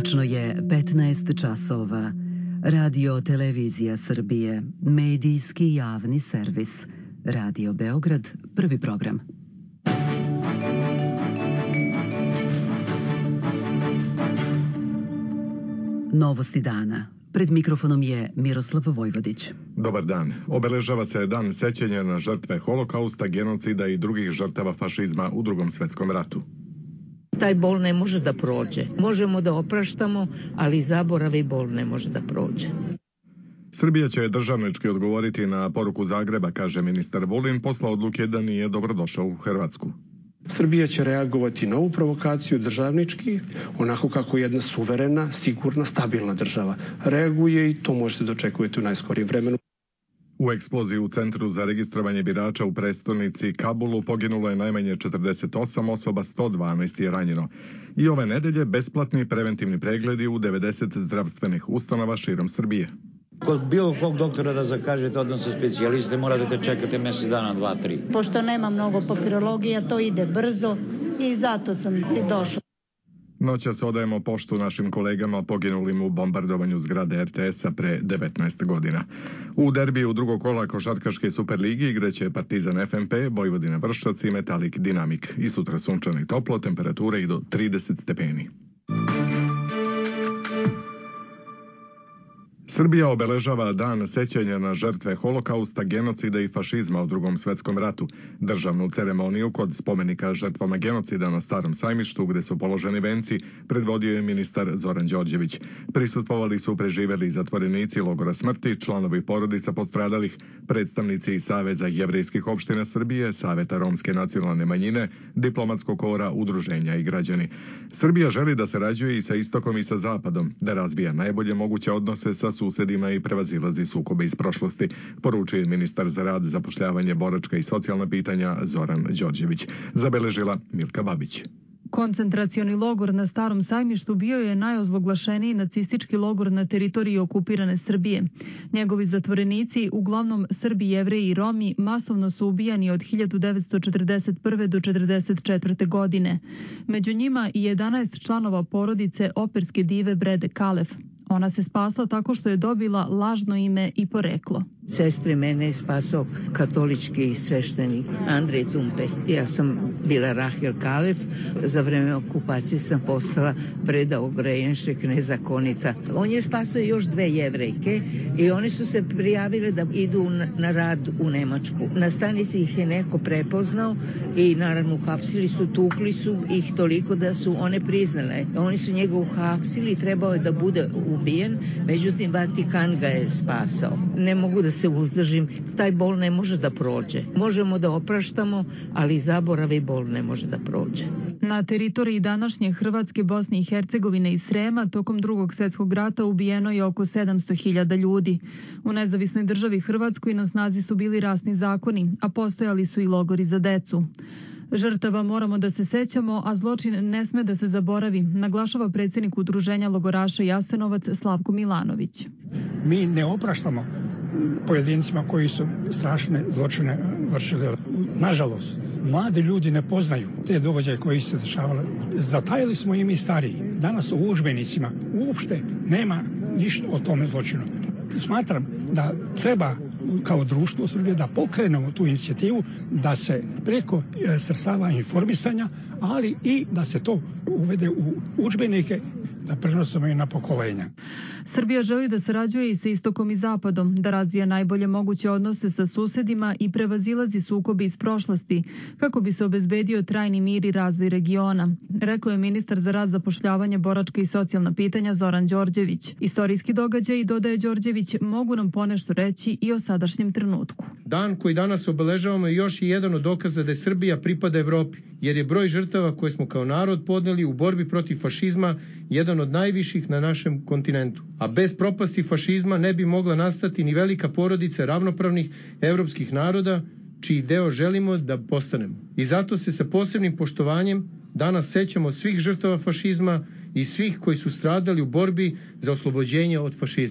Tačno je 15 časova. Radio Televizija Srbije, medijski javni servis. Radio Beograd, prvi program. Novosti dana. Pred mikrofonom je Miroslav Vojvodić. Dobar dan. Obeležava se dan sećanja na žrtve holokausta, genocida i drugih žrtava fašizma u Drugom svetskom ratu. Taj bol ne može da prođe. Možemo da opraštamo, ali zaborav i bol ne može da prođe. Srbija će državnički odgovoriti na poruku Zagreba, kaže ministar Vulin, posle odluke da nije dobrodošao u Hrvatsku. Srbija će reagovati na ovu provokaciju državnički, onako kako jedna suverena, sigurna, stabilna država reaguje i to možete da očekujete u najskorijem vremenu. U eksploziji u Centru za registrovanje birača u prestonici Kabulu poginulo je najmanje 48 osoba, 112 je ranjeno. I ove nedelje besplatni preventivni pregledi u 90 zdravstvenih ustanova širom Srbije. Kod bilo kog doktora da zakažete, odnosno specijaliste, morate da čekate mjesec dana, 2-3. Pošto nema mnogo papirologija, to ide brzo i zato sam i došla. Noćas odajemo poštu našim kolegama poginulim u bombardovanju zgrade RTS-a pre 19 godina. U derbiju drugog kola košarkaške Superligi igraće Partizan FNP, Vojvodina Vršac i Metalik Dinamik. I sutra sunčano i toplo, temperature i do 30 stepeni. Srbija obeležava dan sećanja na žrtve holokausta, genocida i fašizma u Drugom svetskom ratu. Državnu ceremoniju kod spomenika žrtvama genocida na Starom sajmištu, gde su položeni venci, predvodio je ministar Zoran Đorđević. Prisustvovali su preživeli zatvorenici logora smrti, članovi porodica postradalih, predstavnici Saveza jevrejskih opština Srbije, Saveta romske nacionalne manjine, diplomatskog kora, udruženja i građani. Srbija želi da sarađuje i sa istokom i sa zapadom, da razvija najbolje moguće odnose sa susedima i prevazilazi sukobe iz prošlosti, poručuje ministar za rad, zapošljavanje, boračka i socijalna pitanja Zoran Đorđević. Zabeležila Milka Babić. Koncentracioni logor na Starom sajmištu bio je najozloglašeniji nacistički logor na teritoriji okupirane Srbije. Njegovi zatvorenici, uglavnom Srbi, Jevreji i Romi, masovno su ubijani od 1941. do 1944. godine. Među njima i 11 članova porodice operske dive Brede Kalef. Ona se spasla tako što je dobila lažno ime i poreklo. Sestri mene je spasao katolički sveštenik Andrej Tumpe. Ja sam bila Rahel Kalef. Za vreme okupacije sam postala Breda Ogrejenšek, nezakonita. On je spasao još 2 Jevrejke i oni su se prijavile da idu na rad u Nemačku. Na stanici ih je neko prepoznao i naravno uhapsili su, tukli su ih toliko da su one priznale. Oni su njega uhapsili, trebao je da bude ubijen, međutim Vatikan ga je spasao. Ne mogu da se uzdržim, taj bol ne može da prođe. Možemo da opraštamo, ali zaborav i bol ne može da prođe. Na teritoriji današnje Hrvatske, Bosne i Hercegovine i Srema tokom Drugog svjetskog rata ubijeno je oko 700.000 ljudi. U nezavisnoj državi Hrvatskoj na snazi su bili rasni zakoni, a postojali su i logori za decu. Žrtava moramo da se sećamo, a zločin ne sme da se zaboravi, naglašava predsjednik udruženja logoraša Jasenovac Slavko Milanović. Mi ne opraštamo pojedincima koji su strašne zločine vršili. Nažalost, mladi ljudi ne poznaju te događaje koji se dešavale. Zatajili smo i mi stariji. Danas u udžbenicima uopšte nema ništa o tome zločinu. Smatram da treba kao društvo Srbije da pokrenemo tu inicijativu, da se preko sredstava informisanja, ali i da se to uvede u udžbenike, da prenosimo i na pokolenja. Srbija želi da sarađuje i sa istokom i zapadom, da razvija najbolje moguće odnose sa susedima i prevazilazi sukobe iz prošlosti, kako bi se obezbedio trajni mir i razvoj regiona, rekao je ministar za rad, zapošljavanje, boračka i socijalna pitanja Zoran Đorđević. Istorijski događaj, dodaje Đorđević, mogu nam ponešto reći i o sadašnjem trenutku. Dan koji danas obeležavamo je još jedan od dokaza da je Srbija pripada Evropi, jer je broj žrtava koje smo kao narod podneli u borbi protiv fašizma jedan od najviših na našem kontinentu. A bez propasti fašizma ne bi mogla nastati ni velika porodica ravnopravnih evropskih naroda, čiji deo želimo da postanemo. I zato se sa posebnim poštovanjem danas sećamo svih žrtava fašizma i svih koji su stradali u borbi za oslobođenje od fašizma.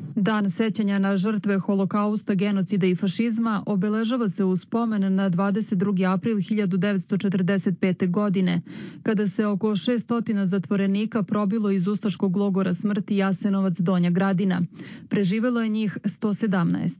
Dan sećanja na žrtve holokausta, genocida i fašizma obeležava se u spomen na 22. april 1945. godine, kada se oko 600 zatvorenika probilo iz ustaškog logora smrti Jasenovac Donja Gradina. Preživelo je njih 117.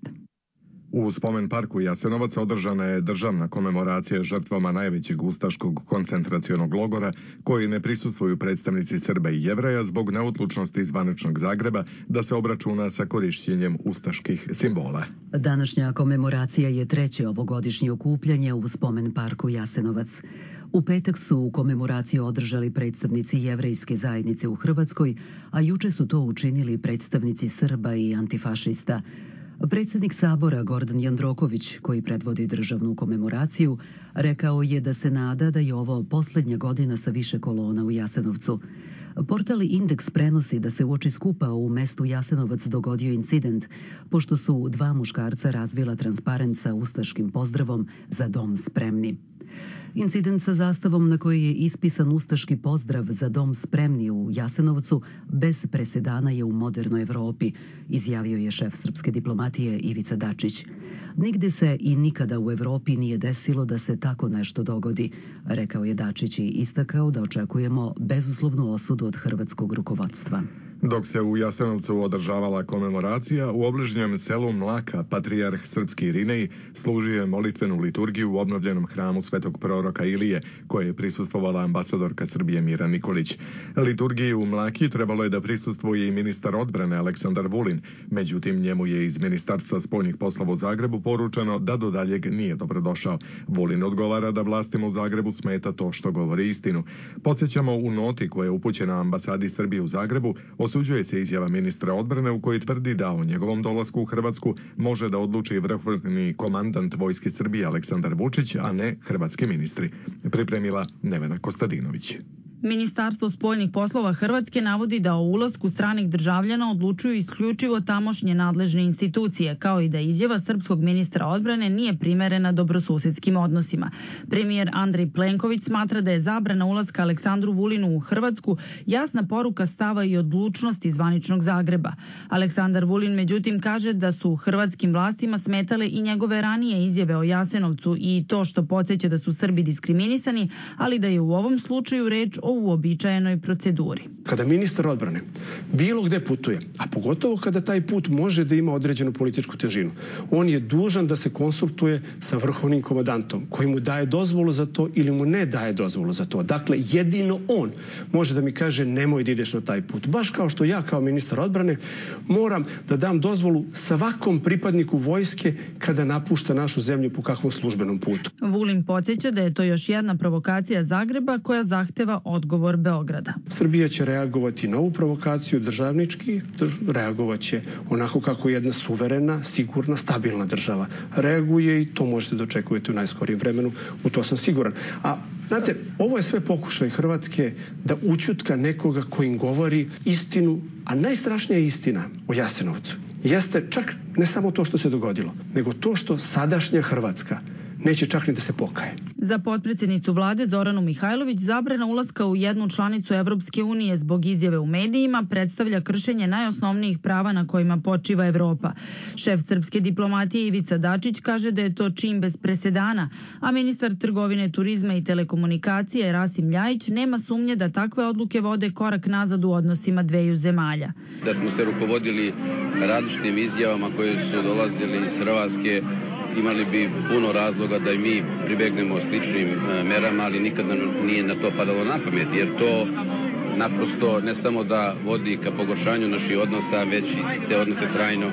U spomen parku Jasenovac održana je državna komemoracija žrtvama najvećeg ustaškog koncentracionog logora, koji ne prisustvuju predstavnici Srba i Jevreja zbog neodlučnosti zvaničnog Zagreba da se obračuna sa korišćenjem ustaških simbola. Današnja komemoracija je treće ovogodišnje okupljanje u spomen parku Jasenovac. U petak su komemoraciju održali predstavnici jevrejske zajednice u Hrvatskoj, a juče su to učinili predstavnici Srba i antifašista. Predsjednik Sabora Gordan Jandroković, koji predvodi državnu komemoraciju, rekao je da se nada da je ovo posljednja godina sa više kolona u Jasenovcu. Portal Indeks prenosi da se uoči skupa u mestu Jasenovac dogodio incident, pošto su dva muškarca razvila transparent sa ustaškim pozdravom "Za dom spremni". Incident sa zastavom na kojoj je ispisan ustaški pozdrav "Za dom spremni" u Jasenovcu bez presedana je u modernoj Evropi, izjavio je šef srpske diplomatije Ivica Dačić. Nigde se i nikada u Evropi nije desilo da se tako nešto dogodi, rekao je Dačić i istakao da očekujemo bezuslovnu osudu od hrvatskog rukovodstva. Dok se u Jasenovcu održavala komemoracija, u obližnjem selu Mlaka patrijarh srpski Irinej služio je molitvenu liturgiju u obnovljenom hramu svetog proroka Ilije, koje je prisustvovala ambasadorka Srbije Mira Nikolić. Liturgiji u Mlaki trebalo je da prisustvuje i ministar odbrane Aleksandar Vulin, međutim njemu je iz Ministarstva spoljnih poslova u Zagrebu poručeno da do daljeg nije dobrodošao. Vulin odgovara da vlastima u Zagrebu smeta to što govori istinu. Podsjećamo, u noti koja je upućena ambasadi Srbije u Zagrebu osuđuje se izjava ministra odbrane u kojoj tvrdi da o njegovom dolasku u Hrvatsku može da odluči vrhovni komandant Vojske Srbije Aleksandar Vučić, a ne hrvatski ministri. Pripremila Nevena Kostadinović. Ministarstvo spoljnih poslova Hrvatske navodi da o ulasku stranih državljana odlučuju isključivo tamošnje nadležne institucije, kao i da izjava srpskog ministra odbrane nije primerena dobrosusedskim odnosima. Premijer Andrej Plenković smatra da je zabrana ulaska Aleksandru Vulinu u Hrvatsku jasna poruka stava i odlučnosti zvaničnog Zagreba. Aleksandar Vulin međutim kaže da su hrvatskim vlastima smetale i njegove ranije izjave o Jasenovcu i to što podsjeća da su Srbi diskriminisani, ali da je u ovom slučaju reč o uobičajenoj proceduri. Kada ministar odbrane bilo gde putuje, a pogotovo kada taj put može da ima određenu političku težinu, on je dužan da se konsultuje sa vrhovnim komandantom koji mu daje dozvolu za to ili mu ne daje dozvolu za to. Dakle, jedino on može da mi kaže nemoj da ideš na taj put. Baš kao što ja kao ministar odbrane moram da dam dozvolu svakom pripadniku vojske kada napušta našu zemlju po kakvom službenom putu. Vulin podsjeća da je to još jedna provokacija Zagreba koja zahteva odgovor Beograda. Srbija će reagovati na ovu provokaciju državnički, reagovat će onako kako jedna suverena, sigurna, stabilna država reaguje i to možete da očekujete u najskorijem vremenu, u to sam siguran. A znate, ovo je sve pokušaj Hrvatske da ućutka nekoga koji im govori istinu, a najstrašnija istina o Jasenovcu jeste čak ne samo to što se dogodilo, nego to što sadašnja Hrvatska neće čak ni da se pokaje. Za potpredsjednicu vlade Zoranu Mihajlović zabrana ulaska u jednu članicu Evropske unije zbog izjave u medijima predstavlja kršenje najosnovnijih prava na kojima počiva Evropa. Šef srpske diplomatije Ivica Dačić kaže da je to čin bez presedana, a ministar trgovine, turizma i telekomunikacije Rasim Ljajić nema sumnje da takve odluke vode korak nazad u odnosima dveju zemalja. Da smo se rukovodili različitim izjavama koje su dolazili iz Hrvatske, imali bi puno razloga da i mi pribegnemo sličnim merama, ali nikad nam nije na to padalo na pamet, jer to naprosto ne samo da vodi ka pogoršanju naših odnosa, već i te odnose trajno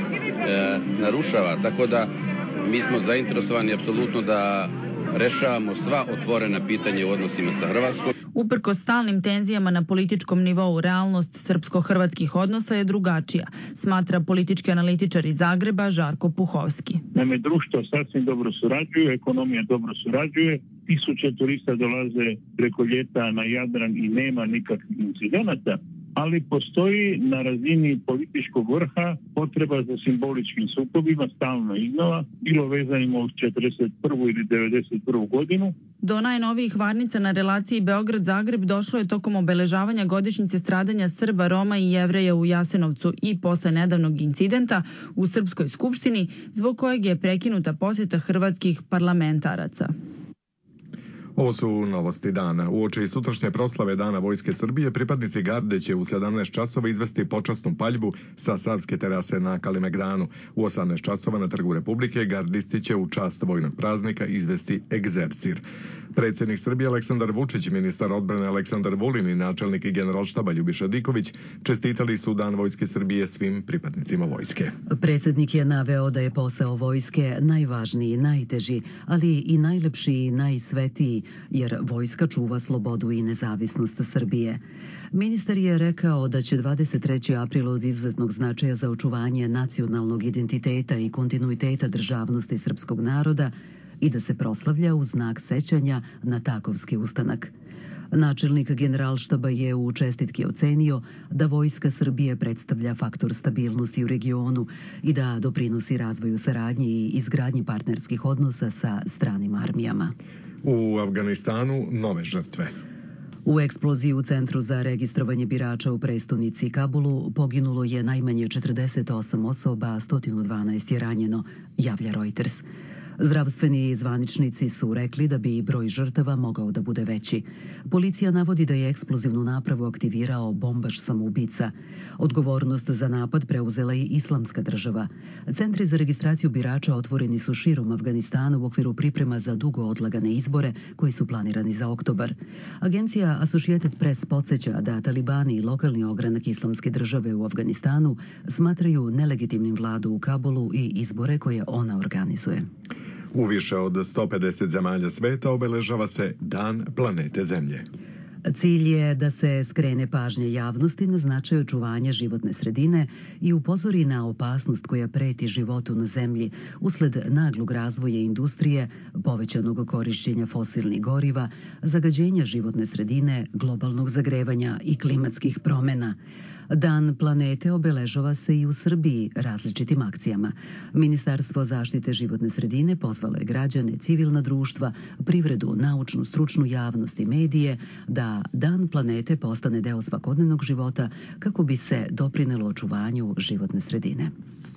narušava. Tako da mi smo zainteresovani apsolutno da rešavamo sva otvorena pitanja u odnosima sa Hrvatskom. Uprkos stalnim tenzijama na političkom nivou, realnost srpsko-hrvatskih odnosa je drugačija, smatra politički analitičar iz Zagreba Žarko Puhovski. Naime, društvo sasvim dobro surađuje, ekonomija dobro surađuje, tisuće turista dolaze preko ljeta na Jadran i nema nikakvih incidenata. ali postoji na razini političkog vrha potreba za simboličkim sukobima stalno iznova, bilo vezanimo uz 41. ili 91. godinu. Do najnovijih varnica na relaciji Beograd-Zagreb došlo je tokom obeležavanja godišnjice stradanja Srba, Roma i Jevreja u Jasenovcu i posle nedavnog incidenta u Srpskoj skupštini, zbog kojeg je prekinuta posjeta hrvatskih parlamentaraca. Ovo su novosti dana. Uoči sutrašnje proslave Dana Vojske Srbije, pripadnici garde će u 17 časova izvesti počasnu paljbu sa Savske terase na Kalemegdanu. U 18 časova na Trgu Republike gardisti će u čast vojnog praznika izvesti egzercir. Predsjednik Srbije Aleksandar Vučić, ministar odbrane Aleksandar Vulin i načelnik Generalštaba Ljubiša Diković čestitali su Dan Vojske Srbije svim pripadnicima vojske. Predsjednik je naveo da je posao vojske najvažniji, najteži, ali i najlepši i najsvetiji, jer vojska čuva slobodu i nezavisnost Srbije. Ministar je rekao da će 23. april od izuzetnog značaja za očuvanje nacionalnog identiteta i kontinuiteta državnosti srpskog naroda i da se proslavlja u znak sećanja na Takovski ustanak. Načelnik Generalštaba je u čestitki ocenio da Vojska Srbije predstavlja faktor stabilnosti u regionu i da doprinosi razvoju saradnje i izgradnji partnerskih odnosa sa stranim armijama. U Afganistanu nove žrtve. U eksploziji u Centru za registrovanje birača u prestonici Kabulu poginulo je najmanje 48 osoba, a 112 je ranjeno, javlja Reuters. Zdravstveni zvaničnici su rekli da bi broj žrtava mogao da bude veći. Policija navodi da je eksplozivnu napravu aktivirao bombaš samoubica. Odgovornost za napad preuzela je Islamska država. Centri za registraciju birača otvoreni su širom Afganistana u okviru priprema za dugo odlagane izbore koji su planirani za oktobar. Agencija Associated Press podsjeća da talibani i lokalni ogranak Islamske države u Afganistanu smatraju nelegitimnim vladu u Kabulu i izbore koje ona organizuje. U više od 150 zemalja sveta obeležava se Dan planete Zemlje. Cilj je da se skrene pažnja javnosti na značaj očuvanja životne sredine i upozori na opasnost koja preti životu na Zemlji usled naglog razvoja industrije, povećanog korišćenja fosilnih goriva, zagađenja životne sredine, globalnog zagrevanja i klimatskih promjena. Dan planete obeležava se i u Srbiji različitim akcijama. Ministarstvo zaštite životne sredine pozvalo je građane, civilna društva, privredu, naučnu, stručnu javnost i medije da Dan planete postane deo svakodnevnog života kako bi se doprinelo očuvanju životne sredine.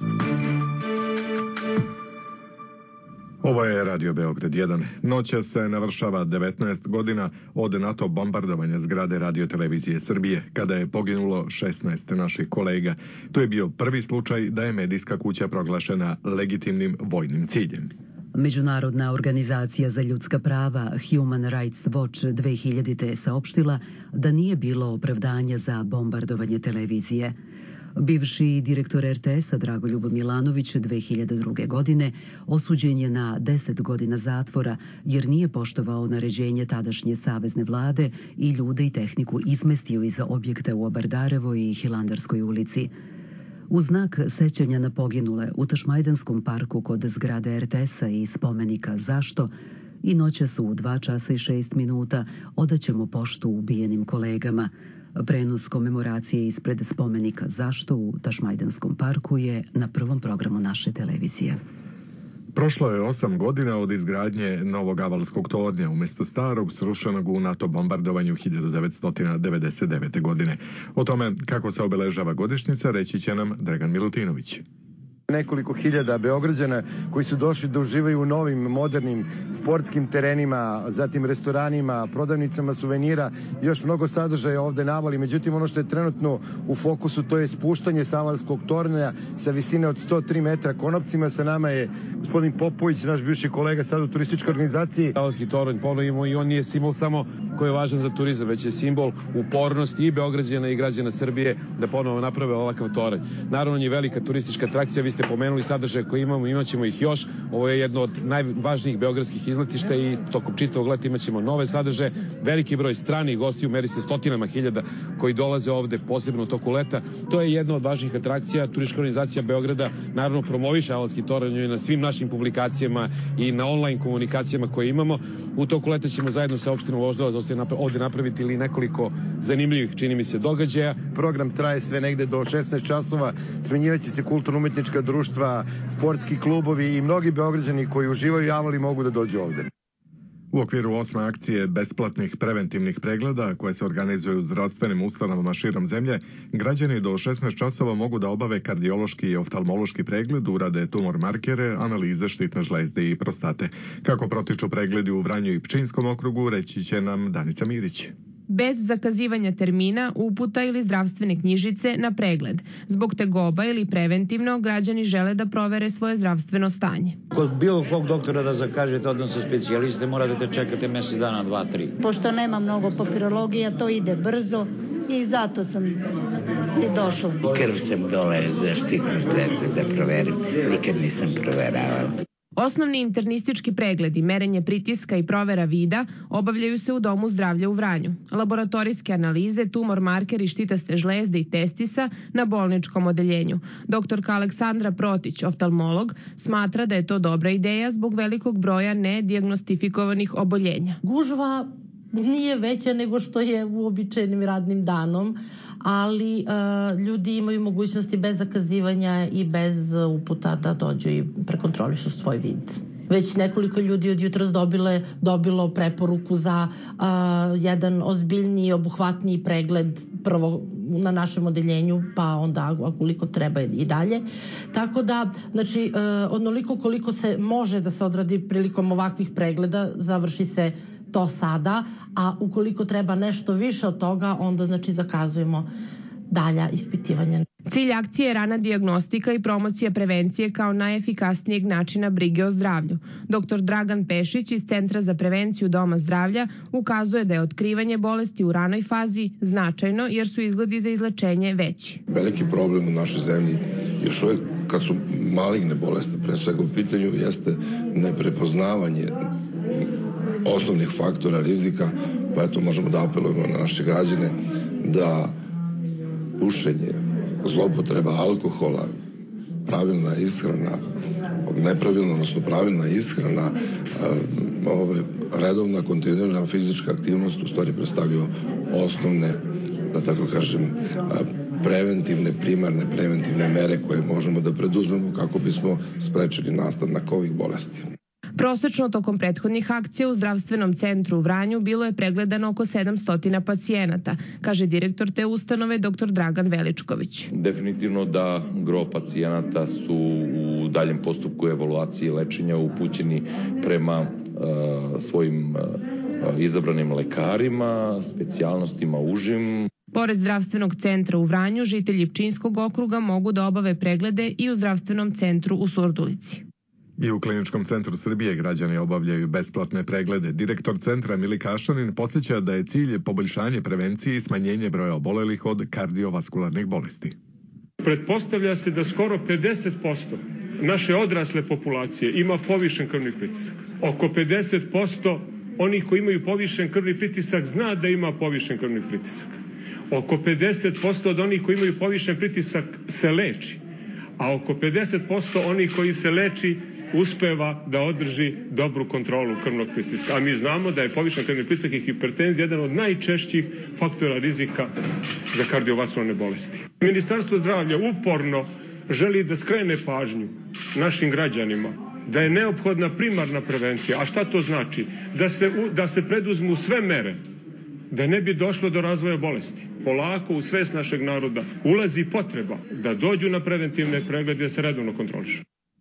Ovo je Radio Beograd 1. Noća se navršava 19 godina od NATO bombardovanja zgrade Radio-televizije Srbije, kada je poginulo 16 naših kolega. To je bio prvi slučaj da je medijska kuća proglašena legitimnim vojnim ciljem. Međunarodna organizacija za ljudska prava Human Rights Watch 2000. saopštila da nije bilo opravdanja za bombardovanje televizije. Bivši direktor RTS-a Dragoljub Milanović 2002. godine osuđen je na 10 godina zatvora jer nije poštovao naređenje tadašnje savezne vlade i ljude i tehniku izmestio iz objekta u Abardarevoj i Hilandarskoj ulici. U znak sećanja na poginule u Tašmajdanskom parku kod zgrade RTS-a i spomenika Zašto i noćas u 2 časa i 6 minuta odaćemo poštu ubijenim kolegama. Prenos komemoracije ispred spomenika Zašto u Tašmajdanskom parku je na prvom programu naše televizije. Prošlo je 8 godina od izgradnje novog Avalskog tornja umjesto starog srušenog u NATO bombardovanju 1999. godine. O tome kako se obeležava godišnjica reći će nam Dragan Milutinović. Nekoliko hiljada Beograđana koji su došli da uživaju u novim, modernim sportskim terenima, zatim restoranima, prodavnicama suvenira, još mnogo sadržaja ovde navali. Međutim, ono što je trenutno u fokusu, to je spuštanje sa Avalskog tornja sa visine od 103 metra konopcima. Sa nama je gospodin Popović, naš bivši kolega sad u turističkoj organizaciji. Avalski tornj ponovimo i on nije simbol samo koji je važan za turizam, već je simbol upornosti i Beograđana i građana Srbije da ponovo naprave ovakav toranj. Naravno, on je velika turistička atrakcija. Vi ste ste pomenuli sadržaje koje imamo, imaćemo ih još. Ovo je jedno od najvažnijih beogradskih izletišta i tokom čitavog leta imaćemo nove sadržaje. Veliki broj stranih gostiju, meri se stotinama hiljada koji dolaze ovde, posebno u toku leta. To je jedna od važnijih atrakcija. Turistička organizacija Beograda naravno promoviše Avalski toranj na svim našim publikacijama i na online komunikacijama koje imamo. U toku leta ćemo zajedno sa opštinom Voždovac ovde napraviti ili nekoliko zanimljivih, čini mi se, događaja. Program traje sve negde do 16 časova. Smenjivaće se kulturno-umetnička društva, sportski klubovi i mnogi Beograđani koji uživaju u Avali mogu da dođu ovde. U okviru 8. akcije besplatnih preventivnih pregleda koje se organizuju u zdravstvenim ustanovama širom zemlje, građani do 16 časova mogu da obave kardiološki i oftalmološki pregled, urade tumor markere, analize štitne žlezde i prostate. Kako protiču pregledi u Vranju i Pčinjskom okrugu, reći će nam Danica Mirić. Bez zakazivanja termina, uputa ili zdravstvene knjižice na pregled. Zbog tegoba ili preventivno, građani žele da provere svoje zdravstveno stanje. Kod bilo kog doktora da zakažete, odnosno specijaliste, morate da čekate mesec dana, 2-3. Pošto nema mnogo papirologija, to ide brzo i zato sam i došla. Krv sam dole za štitnu žledu da proverim. Nikad nisam proveravala. Osnovni internistički pregledi, merenje pritiska i provera vida obavljaju se u Domu zdravlja u Vranju. Laboratorijske analize, tumor marker i štitaste žlezde i testisa na bolničkom odeljenju. Doktorka Aleksandra Protić, oftalmolog, smatra da je to dobra ideja zbog velikog broja nedijagnostifikovanih oboljenja. Gužva nije veća nego što je uobičajenim radnim danom, ali ljudi imaju mogućnosti bez zakazivanja i bez uputa da dođu i prekontrolišu svoj vid. Već nekoliko ljudi od jutros dobilo preporuku za jedan ozbiljniji, obuhvatniji pregled prvo na našem odeljenju, pa onda ukoliko treba i dalje. Tako da, znači, onoliko koliko se može da se odradi prilikom ovakvih pregleda, završi se to sada, a ukoliko treba nešto više od toga, onda znači zakazujemo dalja ispitivanja. Cilj akcije je rana dijagnostika i promocija prevencije kao najefikasnijeg načina brige o zdravlju. Dr. Dragan Pešić iz Centra za prevenciju Doma zdravlja ukazuje da je otkrivanje bolesti u ranoj fazi značajno jer su izgledi za izlečenje veći. Veliki problem u našoj zemlji još uvek kad su maligne bolesti pre svega u pitanju jeste neprepoznavanje osnovnih faktora rizika, pa eto možemo da apelujemo na naše građane da pušenje, zloupotreba alkohola, pravilna ishrana, nepravilna, odnosno pravilna ishrana, redovna kontinuirana fizička aktivnost u stvari predstavljaju osnovne, da tako kažem, primarne preventivne mere koje možemo da preduzmemo kako bismo sprečili nastanak ovih bolesti. Prosečno tokom prethodnih akcija u zdravstvenom centru u Vranju bilo je pregledano oko 700 pacijenata, kaže direktor te ustanove dr. Dragan Veličković. Definitivno da gro pacijenata su u daljem postupku evaluacije i lečenja upućeni prema svojim izabranim lekarima, specijalnostima užim. Pored zdravstvenog centra u Vranju, žitelji Pčinjskog okruga mogu da obave preglede i u zdravstvenom centru u Surdulici. I u Kliničkom centru Srbije građani obavljaju besplatne preglede. Direktor centra Milika Ašanin podsjeća da je cilj poboljšanje prevencije i smanjenje broja obolelih od kardiovaskularnih bolesti. Pretpostavlja se da skoro 50% naše odrasle populacije ima povišen krvni pritisak. Oko 50% onih koji imaju povišen krvni pritisak zna da ima povišen krvni pritisak. Oko 50% od onih koji imaju povišen pritisak se leči, a oko 50% onih koji se leči uspeva da održi dobru kontrolu krvnog pritiska. A mi znamo da je povišen krvni pritisak i hipertenzija jedan od najčešćih faktora rizika za kardiovaskularne bolesti. Ministarstvo zdravlja uporno želi da skrene pažnju našim građanima da je neophodna primarna prevencija. A šta to znači? Da se preduzmu sve mere da ne bi došlo do razvoja bolesti. Polako u svest našeg naroda ulazi potreba da dođu na preventivne preglede i da se redovno kontrolišu.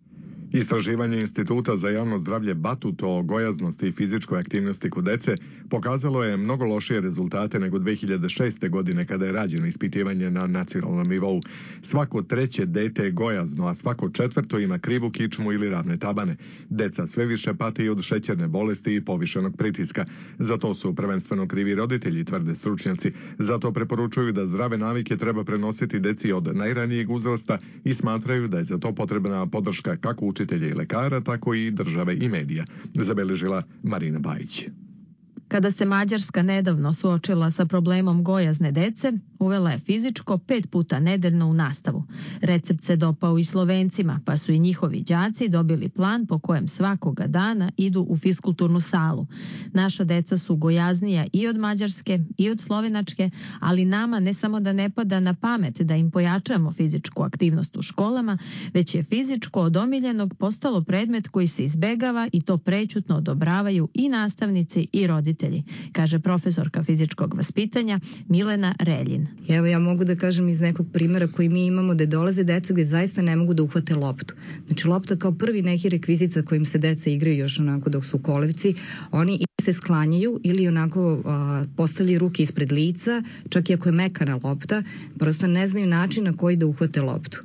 Istraživanje Instituta za javno zdravlje Batut o gojaznosti i fizičkoj aktivnosti kod dece pokazalo je mnogo lošije rezultate nego 2006. godine kada je rađeno ispitivanje na nacionalnom nivou. Svako treće dete je gojazno, a svako četvrto ima krivu kičmu ili ravne tabane. Deca sve više pate i od šećerne bolesti i povišenog pritiska. Za to su prvenstveno krivi roditelji, tvrde stručnjaci. Zato preporučuju da zdrave navike treba prenositi deci od najranijeg uzrasta i smatraju da je za to potrebna podrška kako učitelja i lekara, tako i države i medija, zabeležila Marina Bajić. Kada se Mađarska nedavno suočila sa problemom gojazne dece, uvela je fizičko 5 puta nedeljno u nastavu. Recept se dopao i Slovencima, pa su i njihovi đaci dobili plan po kojem svakoga dana idu u fiskulturnu salu. Naša deca su gojaznija i od mađarske i od slovenačke, ali nama ne samo da ne pada na pamet da im pojačamo fizičku aktivnost u školama, već je fizičko od omiljenog postalo predmet koji se izbegava i to prećutno odobravaju i nastavnici i roditelji, kaže profesorka fizičkog vaspitanja Milena Reljin. Evo ja mogu da kažem iz nekog primjera koji mi imamo da dolaze deca gde zaista ne mogu da uhvate loptu. Znači lopta kao prvi neki rekvizit sa kojim se deca igraju još onako dok su kolevci, oni ili se sklanjaju ili onako postavljaju ruke ispred lica, čak i ako je mekana lopta, prosto ne znaju način na koji da uhvate loptu.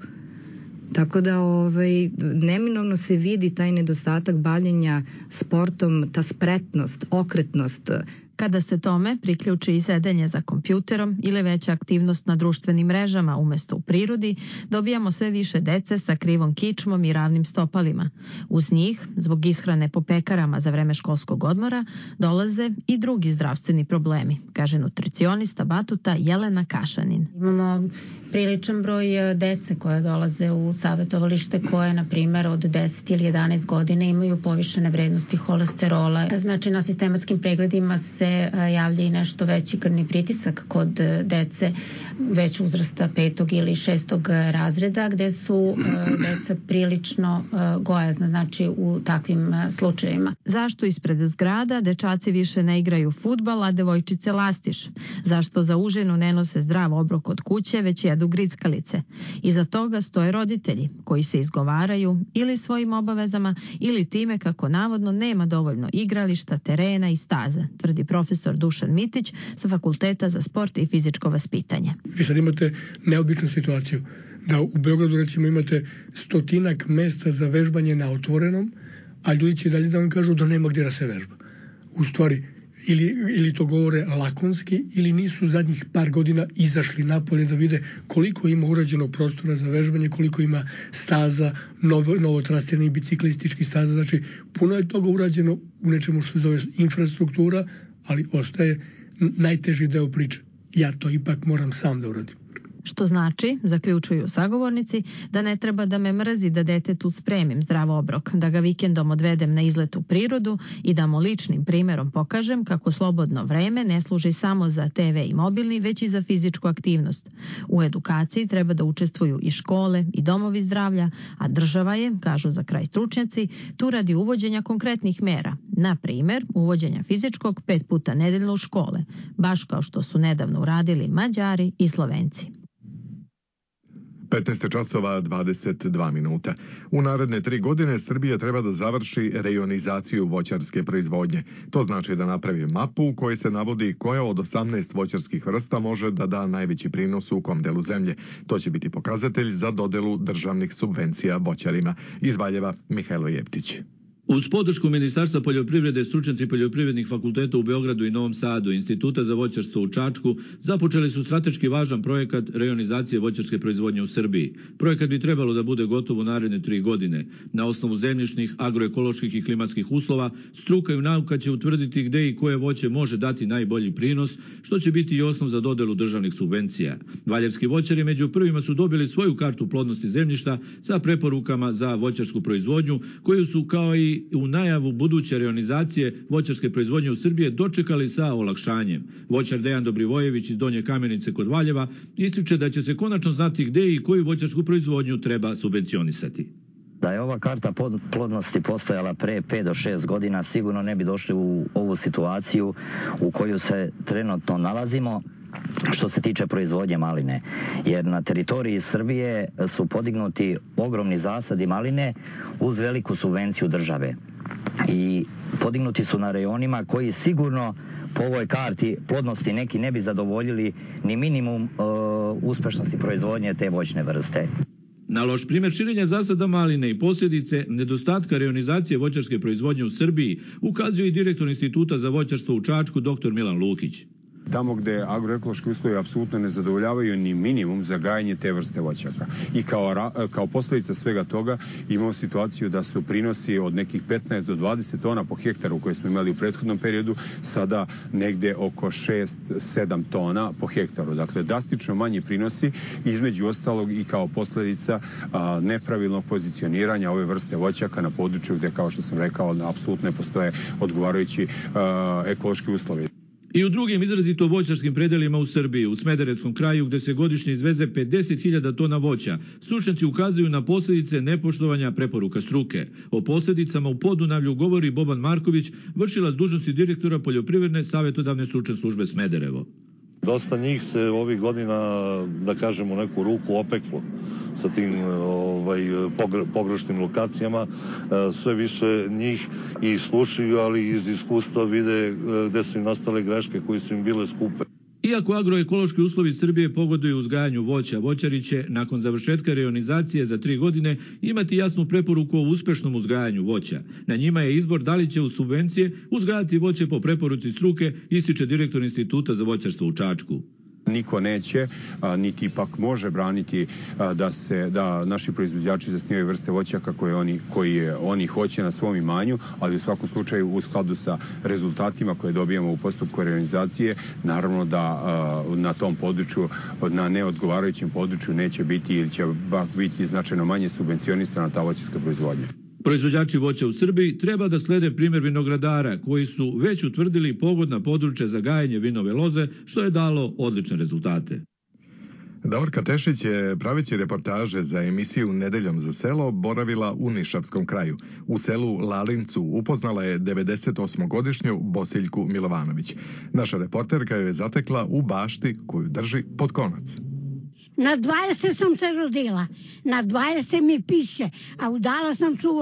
Tako da neminovno se vidi taj nedostatak bavljenja sportom, ta spretnost, okretnost. Kada se tome priključi i sedenje za kompjuterom ili veća aktivnost na društvenim mrežama umesto u prirodi, dobijamo sve više dece sa krivom kičmom i ravnim stopalima. Uz njih, zbog ishrane po pekarama za vreme školskog odmora, dolaze i drugi zdravstveni problemi, kaže nutricionista Batuta Jelena Kašanin. Imamo priličan broj dece koje dolaze u savjetovalište koje, na primjer, od 10 ili 11 godina imaju povišene vrednosti holesterola. Znači, na sistematskim pregledima se javlja i nešto veći krvni pritisak kod dece već uzrasta 5. ili 6. razreda, gde su deca prilično gojazna, znači u takvim slučajevima. Zašto ispred zgrada dečaci više ne igraju fudbal, a devojčice lastiš? Zašto za užinu ne nose zdrav obrok od kuće, već jedu grickalice? Iza toga stoje roditelji koji se izgovaraju ili svojim obavezama ili time kako navodno nema dovoljno igrališta, terena i staze, tvrdi profesor Dušan Mitić sa Fakulteta za sport i fizičko vaspitanje. Vi sad imate neobičnu situaciju da u Beogradu recimo imate 100 mesta za vežbanje na otvorenom, a ljudi će dalje da vam kažu da nema gdje da se vežba. U stvari, ili to govore lakonski, ili nisu zadnjih par godina izašli napolje da vide koliko ima urađenog prostora za vežbanje, koliko ima staza, novotrasiranih biciklističkih staza. Znači, puno je toga urađeno u nečemu što se zove infrastruktura, ali ostaje najteži deo priče. Ja to ipak moram sam da uradim. Što znači, zaključuju sagovornici, da ne treba da me mrzi da detetu spremim zdrav obrok, da ga vikendom odvedem na izlet u prirodu i da mu ličnim primjerom pokažem kako slobodno vreme ne služi samo za TV i mobilni, već i za fizičku aktivnost. U edukaciji treba da učestvuju i škole i domovi zdravlja, a država je, kažu za kraj stručnjaci, tu radi uvođenja konkretnih mera. Na primjer, uvođenja fizičkog 5 puta nedeljno u škole, baš kao što su nedavno uradili Mađari i Slovenci. 15 časova 22 minuta. U naredne 3 godine Srbija treba da završi rejonizaciju voćarske proizvodnje. To znači da napravi mapu u kojoj se navodi koja od 18 voćarskih vrsta može da da najveći prinos u kom delu zemlje. To će biti pokazatelj za dodelu državnih subvencija voćarima. Iz Valjeva Mihajlo Jevtić. Uz podršku Ministarstva poljoprivrede, stručnjaci poljoprivrednih fakulteta u Beogradu i Novom Sadu, Instituta za voćarstvo u Čačku, započeli su strateški važan projekat rejonizacije voćarske proizvodnje u Srbiji. Projekat bi trebalo da bude gotov u naredne 3 godine. Na osnovu zemljišnih, agroekoloških i klimatskih uslova, struka i nauka će utvrditi gde i koje voće može dati najbolji prinos, što će biti i osnov za dodelu državnih subvencija. Valjevski voćari među prvima su dobili svoju kartu plodnosti zemljišta sa preporukama za voćarsku proizvodnju, koju su kao i u najavu buduće rejonizacije voćarske proizvodnje u Srbiji dočekali sa olakšanjem. Voćar Dejan Dobrivojević iz Donje Kamenice kod Valjeva ističe da će se konačno znati gde i koju voćarsku proizvodnju treba subvencionisati. Da je ova karta plodnosti postojala pre 5 do 6 godina, sigurno ne bi došli u ovu situaciju u koju se trenutno nalazimo, što se tiče proizvodnje maline, jer na teritoriji Srbije su podignuti ogromni zasadi maline uz veliku subvenciju države i podignuti su na rejonima koji sigurno po ovoj karti plodnosti neki ne bi zadovoljili ni minimum uspešnosti proizvodnje te voćne vrste. Na loš primjer širenja zasada maline i posljedice nedostatka reonizacije voćarske proizvodnje u Srbiji ukazuje i direktor Instituta za voćarstvo u Čačku dr. Milan Lukić. Tamo gde agroekološki uslovi apsolutno ne zadovoljavaju ni minimum za gajanje te vrste voćaka. I kao posljedica svega toga imamo situaciju da su prinosi od nekih 15 do 20 tona po hektaru koje smo imali u prethodnom periodu, sada negde oko 6-7 tona po hektaru. Dakle, drastično manji prinosi, između ostalog i kao posljedica nepravilnog pozicioniranja ove vrste voćaka na području gde, kao što sam rekao, apsolutno ne postoje odgovarajući ekološki uslovi. I u drugim izrazito voćarskim predelima u Srbiji, u Smederevskom kraju gde se godišnje izveze 50.000 tona voća, stručnjaci ukazuju na posljedice nepoštovanja preporuka struke. O posljedicama u Podunavlju govori Boban Marković, vršilac dužnosti direktora poljoprivredne savjetodavne stručne službe Smederevo. Dosta njih se ovih godina, da kažem, u neku ruku opeklo sa tim pogrešnim lokacijama. Sve više njih i slušaju, ali iz iskustva vide gde su im nastale greške koje su im bile skupe. Iako agroekološki uslovi Srbije pogoduju uzgajanju voća, voćari će nakon završetka reonizacije za 3 godine imati jasnu preporuku o uspešnom uzgajanju voća. Na njima je izbor da li će uz subvencije uzgajati voće po preporuci struke, ističe direktor Instituta za voćarstvo u Čačku. Niko neće, niti ipak može braniti da naši proizvođači zasnivaju vrste voćaka koje oni hoće na svom imanju, ali u svakom slučaju u skladu sa rezultatima koje dobijamo u postupku reonizacije, naravno da na tom području, na neodgovarajućem području neće biti ili će biti značajno manje subvencionisana ta voćarska proizvodnja. Proizvođači voća u Srbiji treba da slede primjer vinogradara koji su već utvrdili pogodna područja za gajanje vinove loze, što je dalo odlične rezultate. Davorka Tešić je, praveći reportaže za emisiju Nedeljom za selo, boravila u Nišavskom kraju. U selu Lalincu upoznala je 98-godišnju Bosiljku Milovanović. Naša reporterka je zatekla u bašti koju drži pod konac. Na 20 sam se rodila, na 20 mi piše, a udala sam se u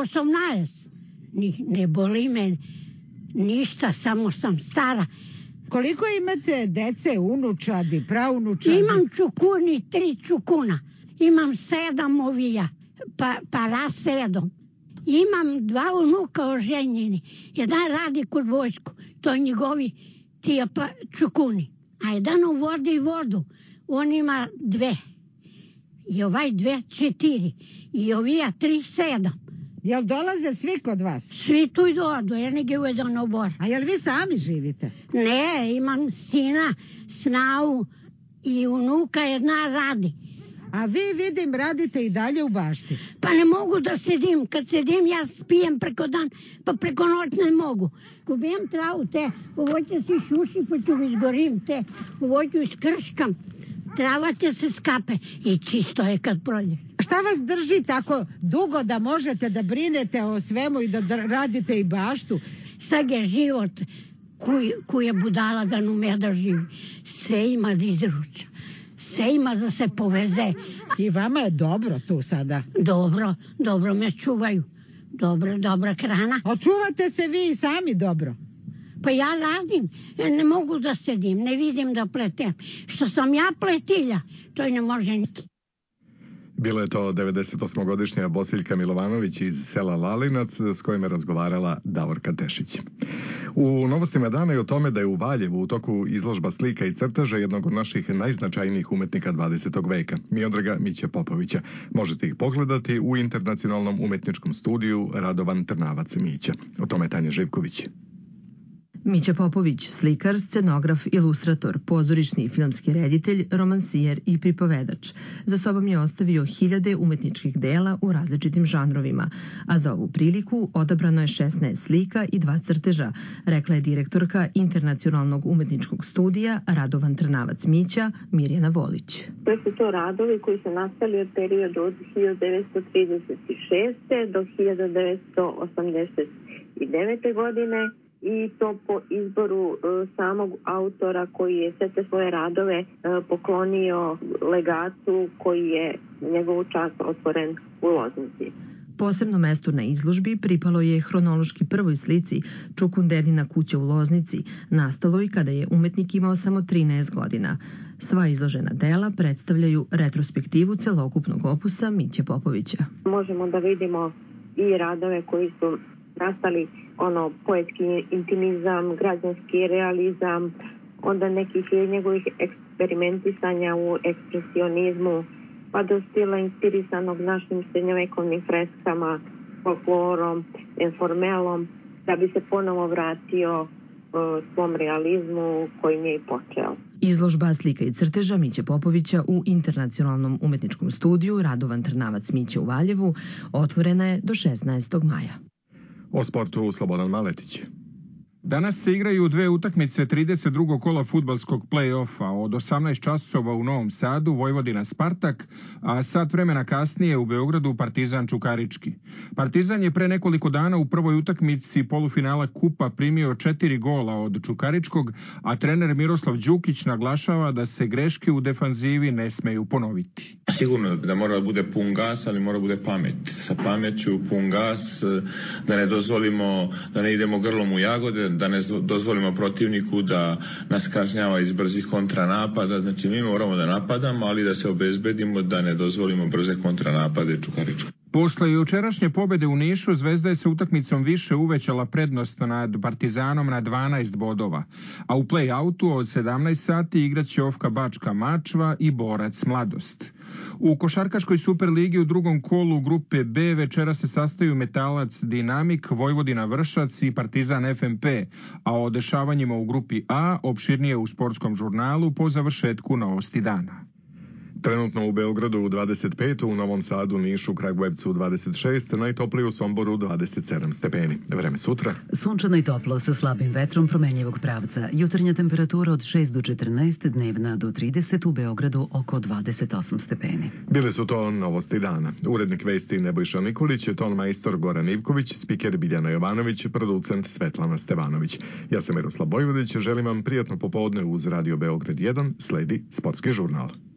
18. Ne boli me ništa, samo sam stara. Koliko imate dece, unučadi, praunučadi? Imam čukuni, 3 čukuna. Imam 7 ovija, pa rasedom. Imam 2 unuka oženjeni. Jedan radi kod vojsku, to njegovi tija čukuni. A jedan uvodi vodu. On ima 2. I ovaj 2, 4. I ovija 3, 7. Jel dolaze svi kod vas? Svi tu i dođu, ja negdje u jedan obor. A jel vi sami živite? Ne, imam sina, snahu i unuka, jedna radi. A vi, vidim, radite i dalje u bašti. Pa ne mogu da sedim. Kad sedim, ja spijem preko dan, pa preko noć ne mogu. Kubijem travu te, ovo će se šuši, pa ću izgorim te, ovo ću iskrškam. Trava će se skape i čisto je kad prođeš. Šta vas drži tako dugo da možete da brinete o svemu i da radite i baštu? Sad je život koji je budala da nume da živi. Sve ima da izruča. Sve ima da se poveze. I vama je dobro tu sada? Dobro me čuvaju. Dobra hrana. Očuvate se vi i sami dobro? Pa ja radim, ne mogu da sedim, ne vidim da pletem. Što sam ja pletilja, to ne može niti. Bilo je to 98-godišnja Bosiljka Milovanović iz sela Lalinac s kojim je razgovarala Davorka Tešić. U novostima dana je o tome da je u Valjevu u toku izložba slika i crteža jednog od naših najznačajnijih umetnika 20. veka, Miodraga Miće Popovića. Možete ih pogledati u Internacionalnom umetničkom studiju Radovan Trnavac Mića. O tome Tanja Živković. Mića Popović, slikar, scenograf, ilustrator, pozorišni i filmski reditelj, romansijer i pripovedač. Za sobom je ostavio 1000 umetničkih dela u različitim žanrovima, a za ovu priliku odabrano je 16 slika i 2 crteža, rekla je direktorka Internacionalnog umetničkog studija Radovan Trnavac Mića, Mirjana Volić. To su to radovi koji su nastali od periodu od 1936. do 1989. godine. i to po izboru samog autora koji je sve te svoje radove poklonio legatu koji je njegovu čast otvoren u Loznici. Posebno mesto na izložbi pripalo je hronološki prvoj slici Čukundedina kuća u Loznici, nastaloj kada je umetnik imao samo 13 godina. Sva izložena dela predstavljaju retrospektivu celokupnog opusa Miće Popovića. Možemo da vidimo i radove koji su nastali, poetski intimizam, građanski realizam, onda nekih njegovih eksperimentisanja u ekspresionizmu, pa do stila inspirisanog našim srednjovekovnim freskama, folklorom, informelom, da bi se ponovo vratio svom realizmu koji nije počeo. Izložba slika i crteža Miće Popovića u Internacionalnom umetničkom studiju Radovan Trnavac Miće u Valjevu otvorena je do 16. maja. O sportu Slobodan Maletić. Danas se igraju dve utakmice 32. kola fudbalskog play-offa. Od 18 časova u Novom Sadu Vojvodina Spartak, a sat vremena kasnije u Beogradu Partizan Čukarički. Partizan je pre nekoliko dana u prvoj utakmici polufinala kupa primio 4 gola od Čukaričkog, a trener Miroslav Đukić naglašava da se greške u defanzivi ne smeju ponoviti. Sigurno da mora da bude pun gas, ali mora da bude pamet. Sa pameću pun gas, da ne dozvolimo, da ne idemo grlom u jagode, da ne dozvolimo protivniku da nas kažnjava iz brzih kontranapada. Znači mi moramo da napadamo, ali da se obezbedimo da ne dozvolimo brze kontranapade Čukarička. Posle jučerašnje pobede u Nišu, Zvezda je sa utakmicom više uvećala prednost nad Partizanom na 12 bodova, a u play-outu od 17 sati igraće Ofka Bačka Mačva i Borac Mladost. U košarkaškoj Superligi u drugom kolu grupe B večera se sastaju Metalac Dinamik, Vojvodina Vršac i Partizan FMP, a o dešavanjima u grupi A opširnije u sportskom žurnalu po završetku Novosti dana. Trenutno u Beogradu 25, u Novom Sadu, Nišu, Kragujevcu 26, najtoplije u Somboru 27 stepeni. Vreme sutra. Sunčano i toplo sa slabim vetrom promenljivog pravca. Jutarnja temperatura od 6 do 14, dnevna do 30, u Beogradu oko 28 stepeni. Bile su to Novosti dana. Urednik vesti Nebojša Nikolić, ton majstor Goran Ivković, spiker Biljana Jovanović, producent Svetlana Stevanović. Ja sam Miroslav Bojvodić, želim vam prijatno popodne uz Radio Beograd 1, sledi sportski žurnal.